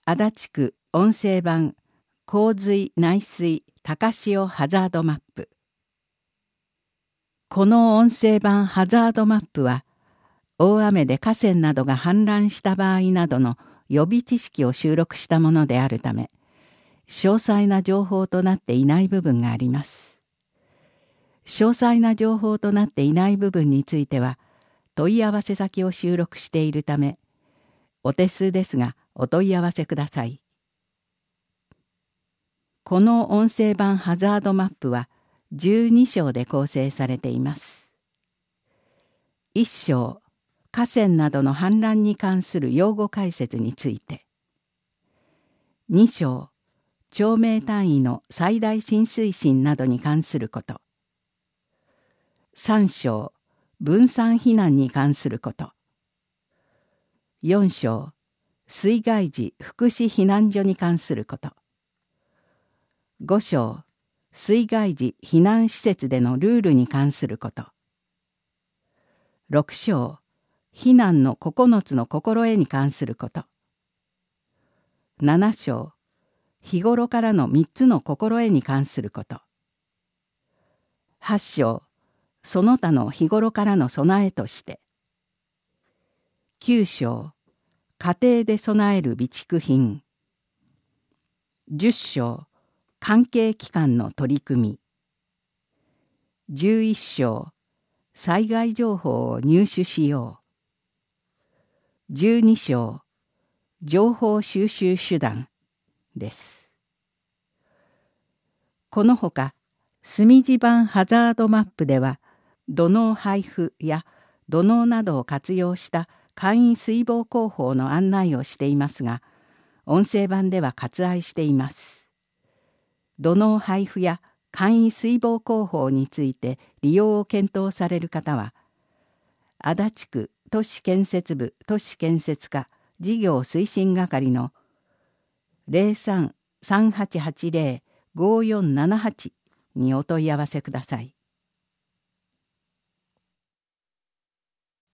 足立区音声版洪水内水高潮ハザードマップ。この音声版ハザードマップは、大雨で河川などが氾濫した場合などの予備知識を収録したものであるため、詳細な情報となっていない部分があります。詳細な情報となっていない部分については、問い合わせ先を収録しているため、お手数ですがお問い合わせください。この音声版ハザードマップは12章で構成されています。1章、河川などの氾濫に関する用語解説について。2章、町名単位の最大浸水深などに関すること。3章、分散避難に関すること。4章、水害時福祉避難所に関すること。5章、水害時避難施設でのルールに関すること。6章、避難の9つの心得に関すること。7章、日頃からの3つの心得に関すること。8章、その他の日頃からの備えとして。9章、家庭で備える備蓄品。10章、関係機関の取り組み。11章、災害情報を入手しよう。12章、情報収集手段です。このほか、墨字版ハザードマップでは、土のう配布や土のうなどを活用した簡易水防工法の案内をしていますが、音声版では割愛しています。土のう配布や簡易水防工法について利用を検討される方は、足立区都市建設部都市建設課事業推進係の 03-3880-5478 にお問い合わせください。